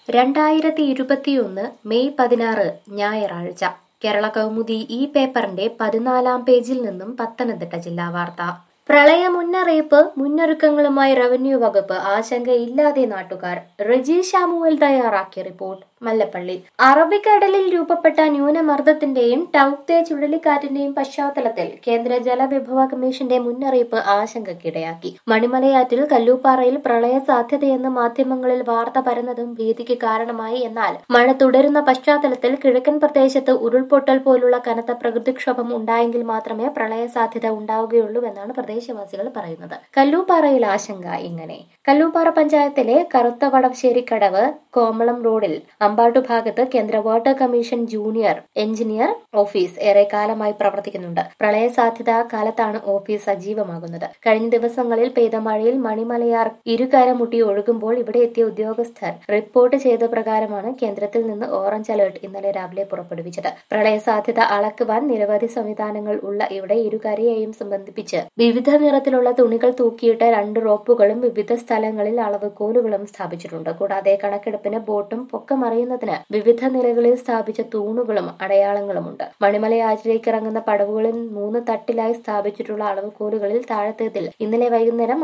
2021 May 16 ഞായറാഴ്ച കേരള കൗമുദി ഈ പേപ്പറിന്റെ 14 പേജിൽ നിന്നും പത്തനംതിട്ട ജില്ലാ വാർത്ത. പ്രളയ മുന്നറിയിപ്പ് മുന്നൊരുക്കങ്ങളുമായി റവന്യൂ വകുപ്പ്, ആശങ്കയില്ലാതെ നാട്ടുകാർ. റെജി ശാമുവൽ തയ്യാറാക്കിയ റിപ്പോർട്ട്. മല്ലപ്പള്ളി. അറബിക്കടലിൽ രൂപപ്പെട്ട ന്യൂനമർദ്ദത്തിന്റെയും ടൗക്തെ ചുഴലിക്കാറ്റിന്റെയും പശ്ചാത്തലത്തിൽ കേന്ദ്ര ജലവിഭവ കമ്മീഷന്റെ മുന്നറിയിപ്പ് ആശങ്കയ്ക്കിടയാക്കി. മണിമലയാറ്റിൽ കല്ലൂപ്പാറയിൽ പ്രളയ സാധ്യതയെന്ന് മാധ്യമങ്ങളിൽ വാർത്ത പരന്നതും ഭീതിക്ക് കാരണമായി. എന്നാൽ മഴ തുടരുന്ന പശ്ചാത്തലത്തിൽ കിഴക്കൻ പ്രദേശത്ത് ഉരുൾപൊട്ടൽ പോലുള്ള കനത്ത പ്രകൃതിക്ഷോഭം ഉണ്ടായെങ്കിൽ മാത്രമേ പ്രളയ സാധ്യത ഉണ്ടാവുകയുള്ളൂവെന്നാണ് പ്രദേശവാസികൾ പറയുന്നത്. കല്ലൂപ്പാറയിൽ ആശങ്ക ഇങ്ങനെ. കല്ലൂപ്പാറ പഞ്ചായത്തിലെ കറുത്ത വടശ്ശേരിക്കടവ് കോമളം റോഡിൽ അമ്പാട്ടു ഭാഗത്ത് കേന്ദ്ര water commission junior engineer office ഏറെക്കാലമായി പ്രവർത്തിക്കുന്നുണ്ട്. പ്രളയ സാധ്യത കാലത്താണ് ഓഫീസ് സജീവമാകുന്നത്. കഴിഞ്ഞ ദിവസങ്ങളിൽ പെയ്ത മഴയിൽ മണിമലയാർ ഇരുകരമുട്ടി ഒഴുകുമ്പോൾ ഇവിടെ എത്തിയ ഉദ്യോഗസ്ഥർ റിപ്പോർട്ട് ചെയ്ത പ്രകാരമാണ് കേന്ദ്രത്തിൽ നിന്ന് ഓറഞ്ച് അലർട്ട് ഇന്നലെ രാവിലെ പുറപ്പെടുവിച്ചത്. പ്രളയ സാധ്യത അളക്കുവാൻ നിരവധി സംവിധാനങ്ങൾ ഉള്ള ഇവിടെ ഇരുകരയെയും സംബന്ധിപ്പിച്ച് വിവിധ നിറത്തിലുള്ള തുണികൾ തൂക്കിയിട്ട 2 റോപ്പുകളും വിവിധ സ്ഥലങ്ങളിൽ അളവുകോലുകളും സ്ഥാപിച്ചിട്ടുണ്ട്. കൂടാതെ കണക്കെടുപ്പിന് ബോട്ടും പൊക്കമറിയുന്നതിന് വിവിധ നിലകളിൽ സ്ഥാപിച്ച തൂണുകളും അടയാളങ്ങളുമുണ്ട്. മണിമലയാറ്റിലേക്ക് ഇറങ്ങുന്ന പടവുകളിൽ 3 തട്ടിലായി സ്ഥാപിച്ചിട്ടുള്ള അളവുകോലുകളിൽ താഴത്തേതിൽ ഇന്നലെ വൈകുന്നേരം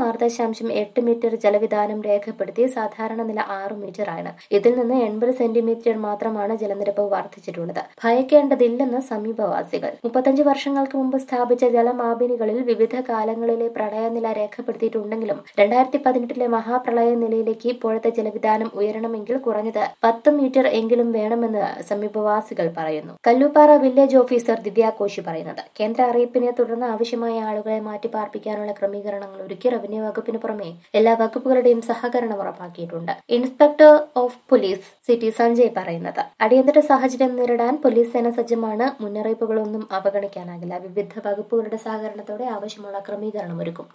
6.8 മീറ്റർ ജലവിധാനം രേഖപ്പെടുത്തി. സാധാരണ നില 6 മീറ്റർ ആണ്. ഇതിൽ നിന്ന് 80 സെന്റിമീറ്റർ മാത്രമാണ് ജലനിരപ്പ് വർദ്ധിച്ചിട്ടുള്ളത്. ഭയക്കേണ്ടതില്ലെന്ന് സമീപവാസികൾ. 35 വർഷങ്ങൾക്ക് മുമ്പ് സ്ഥാപിച്ച ജലമാപിനികളിൽ വിവിധ കാലങ്ങളിലെ പ്രളയനില രേഖപ്പെടുത്തിയിട്ടുണ്ടെങ്കിലും 2018 മഹാപ്രളയ നിലയിലേക്ക് ഇപ്പോഴത്തെ ജലവിധാനം ഉയരണമെങ്കിൽ കുറഞ്ഞത് 10 മീറ്റർ എങ്കിലും വേണമെന്ന് സമീപവാസികൾ പറയുന്നു. കല്ലൂപ്പാറ വില്ലേജ് ഓഫീസർ ദിവ്യാകോശി പറയുന്നത്, കേന്ദ്ര അറിയിപ്പിനെ തുടർന്ന് ആവശ്യമായ ആളുകളെ മാറ്റിപ്പാർപ്പിക്കാനുള്ള ക്രമീകരണങ്ങൾ ഒരുക്കി റവന്യൂ വകുപ്പിന് പുറമെ എല്ലാ വകുപ്പുകളുടെയും സഹകരണം ഉറപ്പാക്കിയിട്ടുണ്ട്. Inspector of police city Sanjay പറയുന്നത്, അടിയന്തര സാഹചര്യം നേരിടാൻ പോലീസ് സേന സജ്ജമാണ്. മുന്നറിയിപ്പുകളൊന്നും അവഗണിക്കാനാകില്ല. വിവിധ വകുപ്പുകളുടെ സഹകരണത്തോടെ ആവശ്യമുള്ള ക്രമീകരണം ഒരുക്കും.